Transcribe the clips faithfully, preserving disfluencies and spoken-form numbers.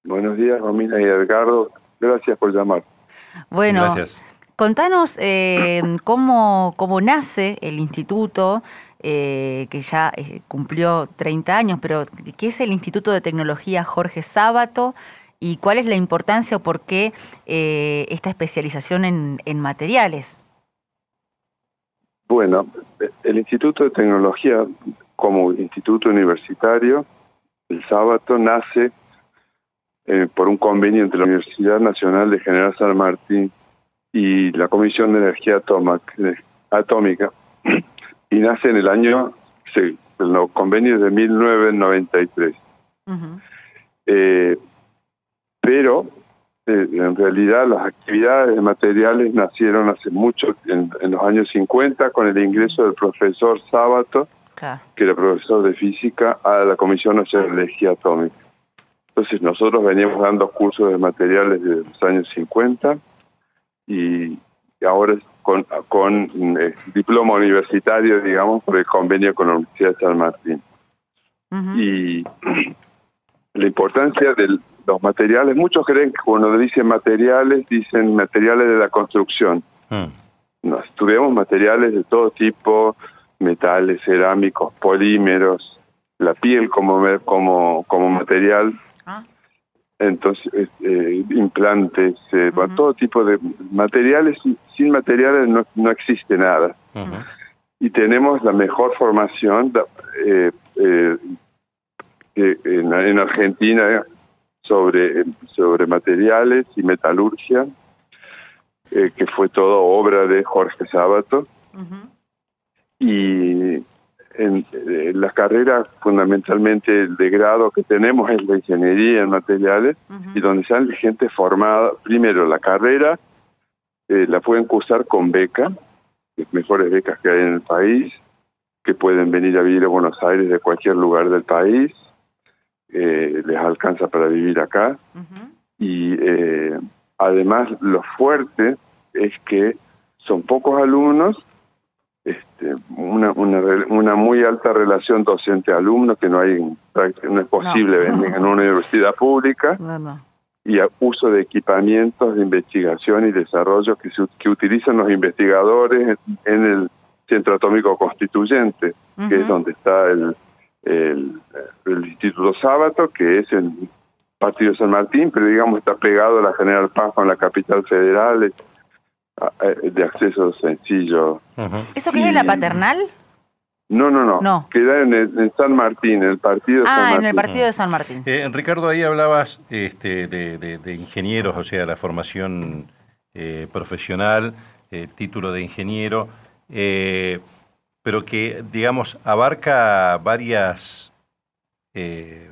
Buenos días, Romina y Edgardo. Gracias por llamar. Bueno, Gracias. Contanos eh, cómo, cómo nace el instituto, eh, que ya eh, cumplió treinta años, pero ¿qué es el Instituto de Tecnología Jorge Sábato y cuál es la importancia o por qué eh, esta especialización en, en materiales? Bueno, el Instituto de Tecnología como instituto universitario, el Sábato, nace eh, por un convenio entre la Universidad Nacional de General San Martín y la Comisión de Energía Atómica, y nace en el año, sí, los convenios de mil novecientos noventa y tres. Uh-huh. Eh, pero eh, en realidad las actividades de materiales nacieron hace mucho, en, en los años cincuenta, con el ingreso del profesor Sábato, okay, que era profesor de física, a la Comisión Nacional de Energía Atómica. Entonces nosotros veníamos dando cursos de materiales desde los años cincuenta, y ahora con, con eh, diploma universitario, digamos, por el convenio con la Universidad de San Martín. Uh-huh. Y la importancia de los materiales, muchos creen que cuando dicen materiales, dicen materiales de la construcción. Uh-huh. No, estudiamos materiales de todo tipo, metales, cerámicos, polímeros, la piel como, como, como material. Entonces, eh, implantes, eh, uh-huh, todo tipo de materiales. Sin materiales no, no existe nada. Uh-huh. Y tenemos la mejor formación eh, eh, en, en Argentina sobre, sobre materiales y metalurgia, eh, que fue todo obra de Jorge Sábato. Uh-huh. Y en, en la carrera, fundamentalmente el de grado que tenemos es la ingeniería en materiales, uh-huh, y donde sale gente formada. Primero, la carrera eh, la pueden cursar con beca, las mejores becas que hay en el país, que pueden venir a vivir a Buenos Aires de cualquier lugar del país, eh, les alcanza para vivir acá. Uh-huh. Y eh, además lo fuerte es que son pocos alumnos, Este, una, una una muy alta relación docente-alumno, que no hay no es posible no. en, en una universidad pública, no, no. Y a uso de equipamientos de investigación y desarrollo que, se, que utilizan los investigadores en, en el Centro Atómico Constituyente, uh-huh, que es donde está el, el, el Instituto Sábato, que es el Partido de San Martín, pero digamos está pegado a la General Paz con la capital federal, de acceso sencillo. Uh-huh. ¿Eso qué es en la Paternal? No, no, no. No. Queda en, el, en San Martín, en el partido de ah, San Martín. Ah, en el partido de San Martín. Eh, Ricardo, ahí hablabas este, de, de, de ingenieros, o sea, la formación eh, profesional, eh, título de ingeniero, eh, pero que, digamos, abarca varias eh,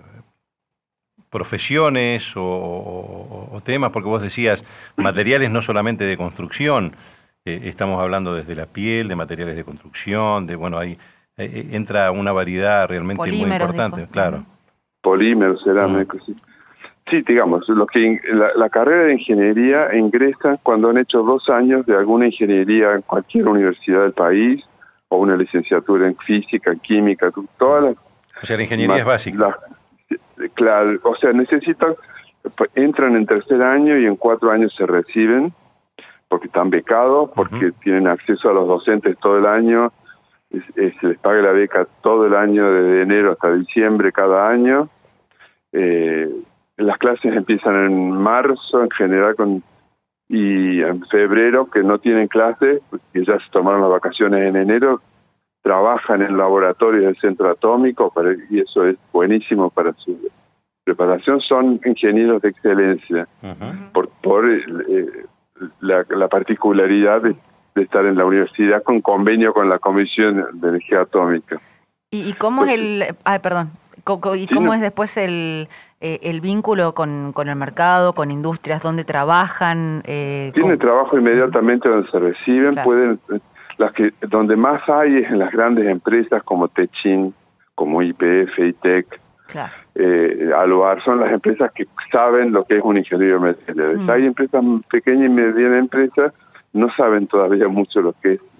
profesiones o, o, o temas, porque vos decías materiales no solamente de construcción, eh, estamos hablando desde la piel, de materiales de construcción, de bueno, ahí eh, entra una variedad realmente polímeros, muy importante, dijo, claro. Polímeros, cerámicos, uh-huh, sí. Sí, digamos, los que la, la carrera de ingeniería ingresan cuando han hecho dos años de alguna ingeniería en cualquier universidad del país, o una licenciatura en física, en química, todas las... O sea, la ingeniería es básica. La, Claro, o sea, necesitan, entran en tercer año y en cuatro años se reciben, porque están becados, porque uh-huh, tienen acceso a los docentes todo el año, es, es, se les paga la beca todo el año, desde enero hasta diciembre cada año. Eh, las clases empiezan en marzo en general, con y en febrero, que no tienen clases, que ya se tomaron las vacaciones en enero, trabajan en laboratorios del Centro Atómico, para, y eso es buenísimo para su preparación. Son ingenieros de excelencia, uh-huh, por, por eh, la, la particularidad de, de estar en la universidad con convenio con la Comisión de Energía Atómica. ¿Y, y cómo pues, es el...? Ay, perdón. ¿Y cómo sí, es después el, eh, el vínculo con, con el mercado, con industrias? ¿Dónde trabajan? Eh, Tienen trabajo inmediatamente donde se reciben, claro, pueden... Las que donde más hay es en las grandes empresas como Techin, como Y P F, ITEC, claro, eh, Aluar, son las empresas que saben lo que es un ingeniero de materiales. Mm. Hay empresas pequeñas y medianas empresas, no saben todavía mucho lo que es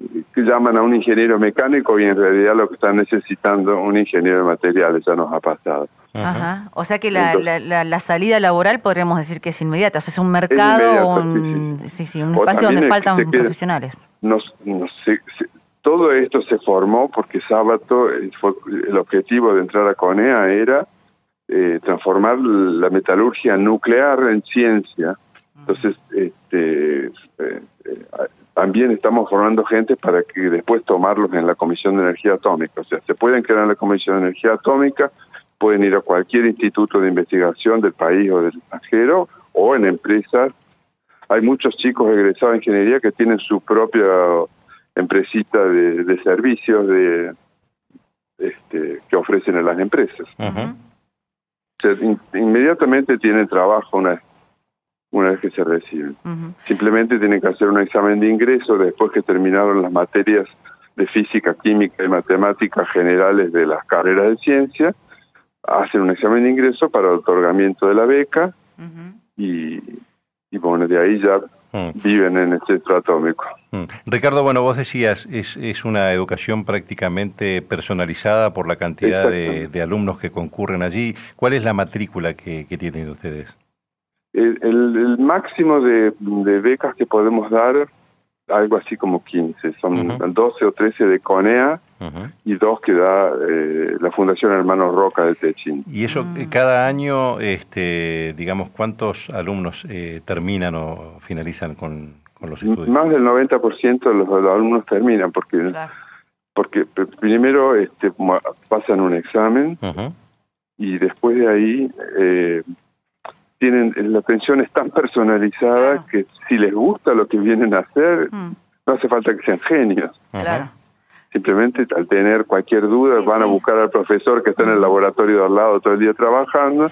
que llaman a un ingeniero mecánico y en realidad lo que están necesitando un ingeniero de materiales, ya nos ha pasado. Ajá. O sea que la, Entonces, la, la, la salida laboral podríamos decir que es inmediata, o sea, es un mercado, es un, sí, sí. Sí, sí, un espacio donde faltan queda, profesionales. Nos, nos, se, se, todo esto se formó porque Sábato, fue, el objetivo de entrar a CONEA era eh, transformar la metalurgia nuclear en ciencia. Entonces, este, eh, eh, también estamos formando gente para que después tomarlos en la Comisión de Energía Atómica. O sea, se pueden quedar en la Comisión de Energía Atómica, pueden ir a cualquier instituto de investigación del país o del extranjero, o en empresas. Hay muchos chicos egresados de ingeniería que tienen su propia empresita de, de servicios de este, que ofrecen a las empresas. Uh-huh. O sea, in, inmediatamente tienen trabajo una una vez que se reciben. Uh-huh. Simplemente tienen que hacer un examen de ingreso después que terminaron las materias de física, química y matemáticas generales de las carreras de ciencia, hacen un examen de ingreso para el otorgamiento de la beca uh-huh. y, y bueno, de ahí ya uh-huh. viven en el centro atómico. Uh-huh. Ricardo, bueno, vos decías, es, es una educación prácticamente personalizada por la cantidad de, de alumnos que concurren allí. ¿Cuál es la matrícula que, que tienen ustedes? El, el, el máximo de, de becas que podemos dar, algo así como quince, son uh-huh. doce o trece de CONEA uh-huh. y dos que da eh, la Fundación Hermanos Roca de Techín. ¿Y eso uh-huh. cada año, este, digamos, cuántos alumnos eh, terminan o finalizan con, con los estudios? Más del noventa por ciento de los, de los alumnos terminan, porque, claro. porque primero este, pasan un examen uh-huh. y después de ahí... Eh, tienen, la atención es tan personalizada claro. que si les gusta lo que vienen a hacer, mm. no hace falta que sean genios. Claro. Simplemente al tener cualquier duda sí, van sí. a buscar al profesor que está en el laboratorio de al lado todo el día trabajando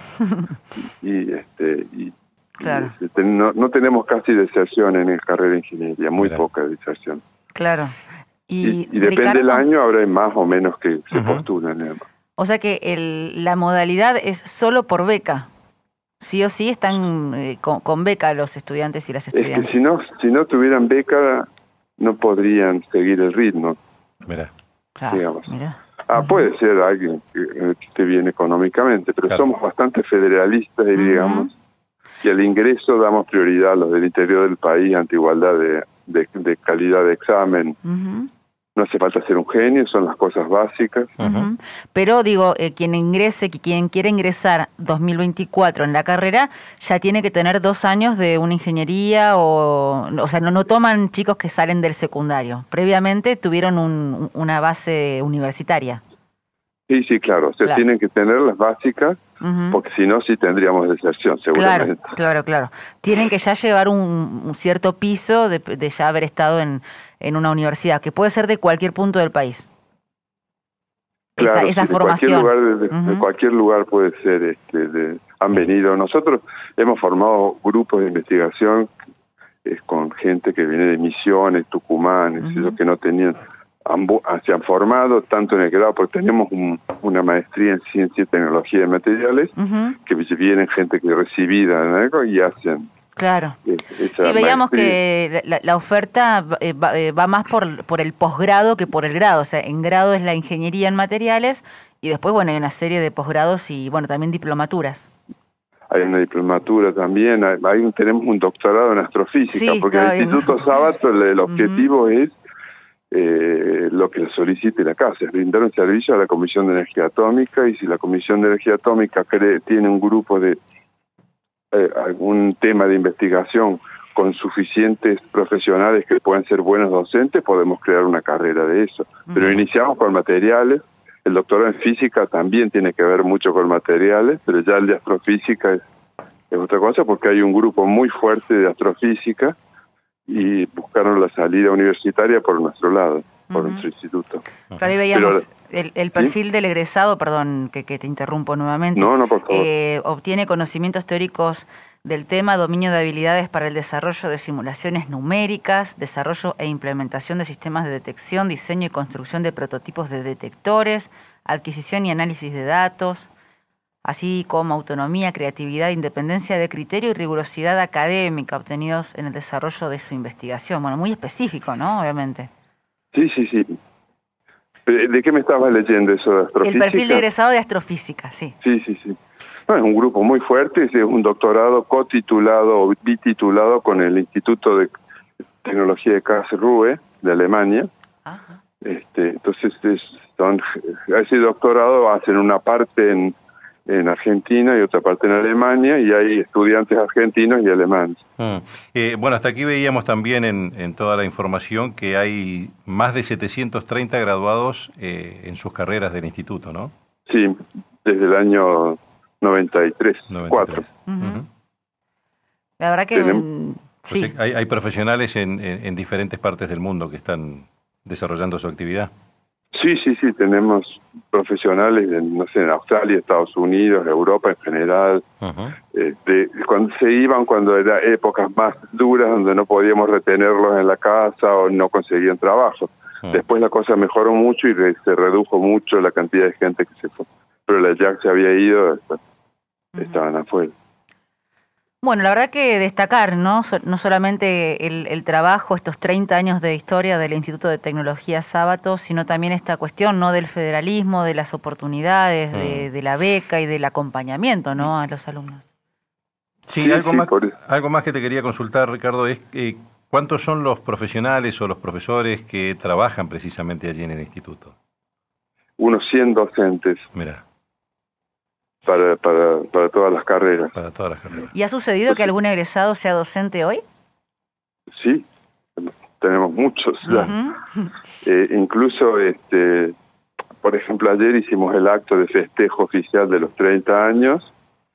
y este y, claro. y este, no, no tenemos casi deserción en el carrera de ingeniería, muy claro. poca deserción. Claro. Y, y, y depende Ricardo, del año, habrá más o menos que uh-huh. se postulan. O sea que el, la modalidad es solo por beca. Sí o sí están eh, con, con beca los estudiantes y las estudiantes. Es que si no, si no tuvieran beca, no podrían seguir el ritmo. Mira, claro, digamos. Mira. Ah, uh-huh. puede ser alguien que, que esté bien económicamente, pero claro. somos bastante federalistas y uh-huh. digamos, y al ingreso damos prioridad a los del interior del país ante igualdad de, de, de calidad de examen. Uh-huh. No hace falta ser un genio, son las cosas básicas. Uh-huh. Pero digo, eh, quien ingrese, quien quiere ingresar dos mil veinticuatro en la carrera, ya tiene que tener dos años de una ingeniería o... O sea, no, no toman chicos que salen del secundario. Previamente tuvieron un, una base universitaria. Sí, sí, claro. O sea, claro. tienen que tener las básicas, uh-huh. porque si no, sí tendríamos deserción, seguramente. Claro, claro, claro. Tienen que ya llevar un, un cierto piso de, de ya haber estado en, en una universidad, que puede ser de cualquier punto del país. Claro, esa, esa sí, formación. De cualquier lugar, de, uh-huh. de cualquier lugar puede ser, este, de, han venido. Nosotros hemos formado grupos de investigación eh, con gente que viene de Misiones, Tucumán, uh-huh. esos que no tenían... se han formado tanto en el grado, porque tenemos un, una maestría en ciencia y tecnología de materiales, uh-huh. que vienen gente que es recibida en algo y hacen... Claro. Sí, veíamos que la, la oferta eh, va, eh, va más por, por el posgrado que por el grado. O sea, en grado es la ingeniería en materiales y después, bueno, hay una serie de posgrados y, bueno, también diplomaturas. Hay una diplomatura también, hay, hay tenemos un doctorado en astrofísica, sí, porque el bien. Instituto Sábato, el, el objetivo uh-huh. es eh, lo que solicite la casa, es brindar un servicio a la Comisión de Energía Atómica, y si la Comisión de Energía Atómica cree, tiene un grupo de Eh, algún tema de investigación con suficientes profesionales que puedan ser buenos docentes, podemos crear una carrera de eso. Uh-huh. Pero iniciamos con materiales, el doctorado en física también tiene que ver mucho con materiales, pero ya el de astrofísica es, es otra cosa, porque hay un grupo muy fuerte de astrofísica y buscaron la salida universitaria por nuestro lado, por uh-huh. nuestro instituto. Claro, ahí veíamos Pero, el, el perfil ¿sí? del egresado, perdón que, que te interrumpo nuevamente. No, no, por favor. Eh, obtiene conocimientos teóricos del tema, dominio de habilidades para el desarrollo de simulaciones numéricas, desarrollo e implementación de sistemas de detección, diseño y construcción de prototipos de detectores, adquisición y análisis de datos, así como autonomía, creatividad, independencia de criterio y rigurosidad académica obtenidos en el desarrollo de su investigación. Bueno, muy específico, ¿no? Obviamente. Sí, sí, sí. ¿De qué me estabas leyendo eso de astrofísica? El perfil de egresado de astrofísica, sí. Sí, sí, sí. No, es un grupo muy fuerte, es un doctorado cotitulado o bititulado con el Instituto de Tecnología de Karlsruhe de Alemania. Ajá. Este, entonces, es, son, ese doctorado hacen una parte en, en Argentina y otra parte en Alemania, y hay estudiantes argentinos y alemanes. Mm. Eh, bueno, hasta aquí veíamos también en, en toda la información que hay más de setecientos treinta graduados eh, en sus carreras del instituto, ¿no? Sí, desde el año noventa y tres, noventa y tres. cuatro. Uh-huh. La verdad que... Tenemos, sí. Pues hay, hay profesionales en, en, en diferentes partes del mundo que están desarrollando su actividad. Sí, sí, sí, tenemos profesionales en, no sé, en Australia, Estados Unidos, Europa en general. Uh-huh. eh, de, cuando se iban cuando eran épocas más duras donde no podíamos retenerlos en la casa o no conseguían trabajo. Uh-huh. Después la cosa mejoró mucho y re, se redujo mucho la cantidad de gente que se fue. Pero la Jack se había ido, uh-huh. estaban afuera. Bueno, la verdad que destacar, ¿no? So, no solamente el, el trabajo, estos treinta años de historia del Instituto de Tecnología Sábato, sino también esta cuestión, ¿no? Del federalismo, de las oportunidades, mm. de, de la beca y del acompañamiento, ¿no? A los alumnos. Sí, sí algo, sí, más, algo más que te quería consultar, Ricardo, es eh, ¿cuántos son los profesionales o los profesores que trabajan precisamente allí en el instituto? Unos cien docentes. Mira. Para, para, para todas las carreras. Para todas las carreras. ¿Y ha sucedido que algún egresado sea docente hoy? Sí, tenemos muchos ya. Uh-huh. Eh, incluso, este, por ejemplo, ayer hicimos el acto de festejo oficial de los treinta años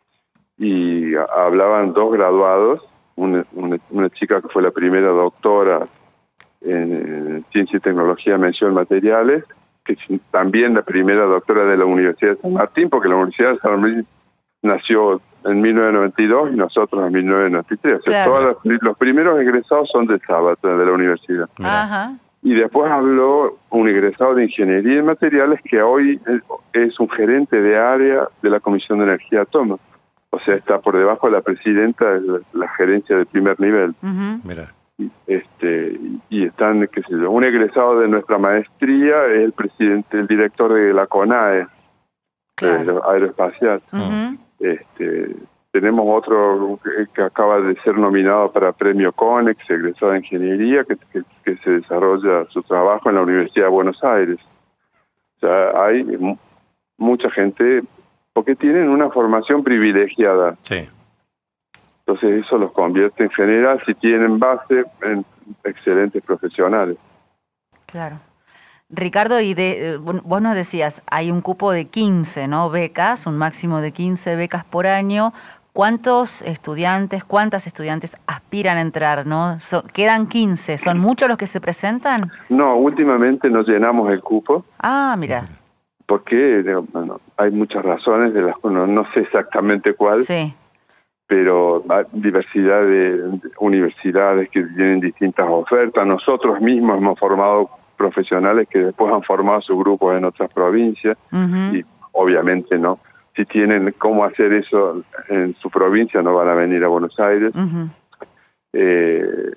y hablaban dos graduados, una, una, una chica que fue la primera doctora en, en Ciencia y Tecnología de Mención Materiales, que es también la primera doctora de la Universidad de San Martín, porque la Universidad de San Martín nació en mil novecientos noventa y dos y nosotros en mil novecientos noventa y tres. O sea, claro. todos los, los primeros egresados son del Sábato, de la universidad. Ajá. Y después habló un egresado de Ingeniería en Materiales que hoy es un gerente de área de la Comisión de Energía Atómica. O sea, está por debajo de la presidenta de la, la gerencia de primer nivel. Uh-huh. Mira. Este, y están, qué sé yo, un egresado de nuestra maestría es el presidente, el director de la CONAE, claro. aeroespacial. Uh-huh. Este, tenemos otro que, que acaba de ser nominado para premio CONEX, egresado de Ingeniería, que, que, que se desarrolla su trabajo en la Universidad de Buenos Aires. O sea, hay m- mucha gente, porque tienen una formación privilegiada. Sí. Entonces eso los convierte en general, si tienen base, en excelentes profesionales. Claro. Ricardo, y de, vos nos decías, hay un cupo de quince, ¿no? Becas, un máximo de quince becas por año. ¿Cuántos estudiantes, cuántas estudiantes aspiran a entrar, no? So, quedan quince, ¿son muchos los que se presentan? No, últimamente nos llenamos el cupo. Ah, mira. Porque bueno, hay muchas razones, de las no, no sé exactamente cuál. Sí. Pero hay diversidad de universidades que tienen distintas ofertas. Nosotros mismos hemos formado profesionales que después han formado sus grupos en otras provincias. Uh-huh. Y obviamente no, si tienen cómo hacer eso en su provincia no van a venir a Buenos Aires. Uh-huh. Eh,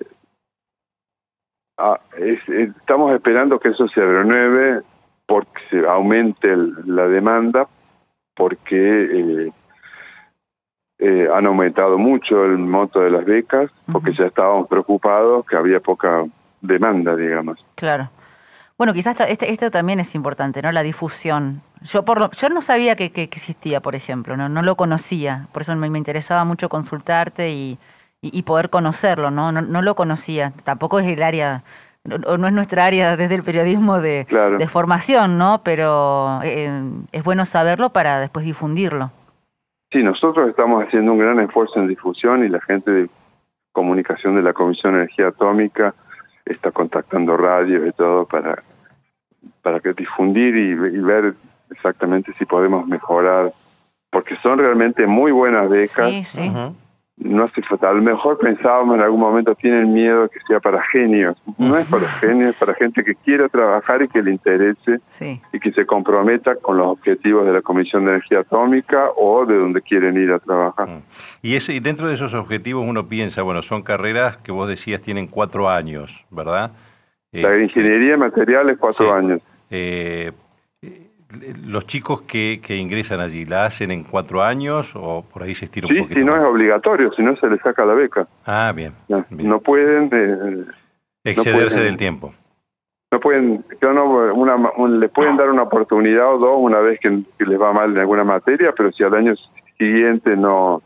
ah, es, es, estamos esperando que eso se renueve porque se aumente el, la demanda, porque... Eh, Eh, han aumentado mucho el monto de las becas porque uh-huh. ya estábamos preocupados que había poca demanda, digamos. Claro. Bueno, quizás este, esto también es importante, ¿no? La difusión. Yo por lo, yo no sabía que, que, que existía, por ejemplo, no no lo conocía, por eso me, me interesaba mucho consultarte y, y, y poder conocerlo, ¿no? ¿no? No lo conocía, tampoco es el área, no, no es nuestra área desde el periodismo de, claro. de formación, ¿no? Pero eh, es bueno saberlo para después difundirlo. Sí, nosotros estamos haciendo un gran esfuerzo en difusión y la gente de comunicación de la Comisión de Energía Atómica está contactando radios y todo para para que difundir y, y ver exactamente si podemos mejorar, porque son realmente muy buenas becas. Sí, sí. Uh-huh. No hace falta, a lo mejor pensábamos en algún momento tienen miedo que sea para genios. No es para genios, es para gente que quiera trabajar y que le interese sí. y que se comprometa con los objetivos de la Comisión de Energía Atómica o de donde quieren ir a trabajar. Y, ese, y dentro de esos objetivos uno piensa, bueno, son carreras que vos decías tienen cuatro años, ¿verdad? La eh, ingeniería de materiales, cuatro sí. años. Eh, ¿Los chicos que, que ingresan allí la hacen en cuatro años o por ahí se estira un Sí, poquito si no más? es obligatorio, si no se les saca la beca. Ah, bien. No, bien. no pueden... Eh, Excederse no pueden, del tiempo. No pueden, yo no, una, un, les pueden dar una oportunidad o dos una vez que, que les va mal en alguna materia, pero si al año siguiente no...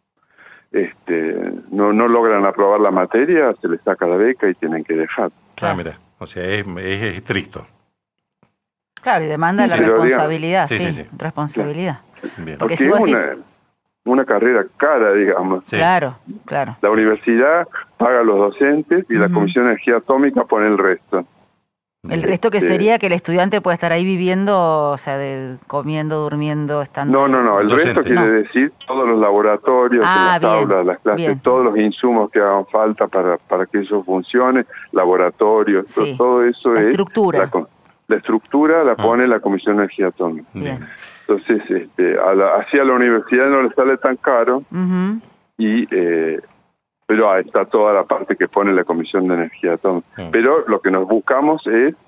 Este, no, no logran aprobar la materia, se les saca la beca y tienen que dejar. Ah, mira, o sea, es, es estricto. Claro, y demanda la Pero responsabilidad, digamos, sí, sí, sí, sí. responsabilidad. Bien. Porque Porque si es vos decís- una, una carrera cara, digamos. Sí. Claro, claro. La universidad paga a los docentes y la Ujú. Comisión de Energía Atómica pone el resto. El resto que Este, sería que el estudiante puede estar ahí viviendo, o sea, de, comiendo, durmiendo, estando... No, no, no. El Docente. resto quiere No. decir todos los laboratorios, Ah, las bien, aulas, las clases, bien. todos los insumos que hagan falta para, para que eso funcione, laboratorios, Sí. to- todo eso La es... estructura. La, co- la estructura la pone la Comisión de Energía Atómica. Bien. Entonces, este, a la, así a la universidad no le sale tan caro, Ujú. y eh, pero ahí está toda la parte que pone la Comisión de Energía Atómica. Mm. Pero lo que nos buscamos es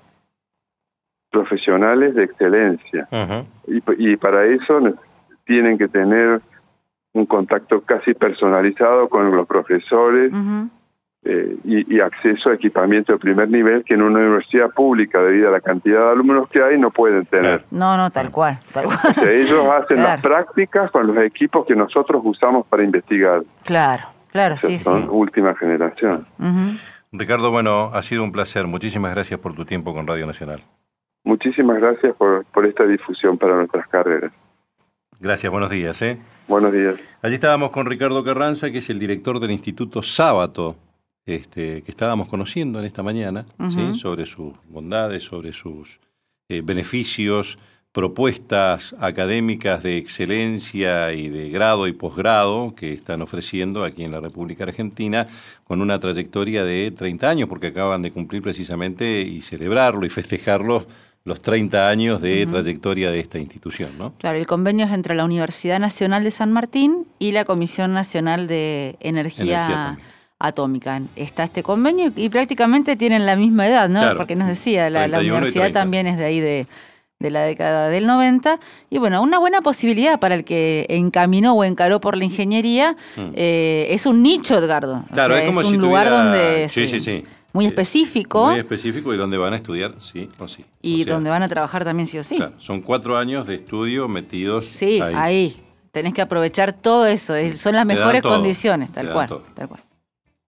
profesionales de excelencia. Ujú. Y, y para eso ne- tienen que tener un contacto casi personalizado con los profesores, Ujú. eh, y, y acceso a equipamiento de primer nivel que en una universidad pública, debido a la cantidad de alumnos que hay, no pueden tener. No, no, tal cual, tal cual. O sea, ellos hacen las Claro. prácticas con los equipos que nosotros usamos para investigar. Claro, claro, O sea, sí, son sí. última generación. Ujú. Ricardo, bueno, ha sido un placer. Muchísimas gracias por tu tiempo con Radio Nacional. Muchísimas gracias por, por esta difusión para nuestras carreras. Gracias, buenos días. ¿eh? Buenos días. Allí estábamos con Ricardo Carranza, que es el director del Instituto Sábato, este, que estábamos conociendo en esta mañana, Ujú. ¿sí? Sobre sus bondades, sobre sus eh, beneficios, propuestas académicas de excelencia y de grado y posgrado que están ofreciendo aquí en la República Argentina, con una trayectoria de treinta años, porque acaban de cumplir precisamente y celebrarlo y festejarlo los treinta años de Ujú. trayectoria de esta institución, ¿no? Claro, el convenio es entre la Universidad Nacional de San Martín y la Comisión Nacional de Energía, Energía Atómica. Está este convenio y prácticamente tienen la misma edad, ¿no? Claro. Porque nos decía, la, la treinta y uno y universidad treinta. también es de ahí de, de la década del noventa. Y bueno, una buena posibilidad para el que encaminó o encaró por la ingeniería. Mm. eh, es un nicho, Edgardo. O Claro, sea, es como un si lugar tuviera- donde... Sí, sí, sí. Muy Eh, específico Muy específico y donde van a estudiar, sí o sí. y O sea, donde van a trabajar también sí o sí. claro, son cuatro años de estudio metidos Sí, ahí. ahí. Tenés que aprovechar todo eso. eh, Son las Te dan mejores todo, condiciones, te tal dan cual, todo. tal cual.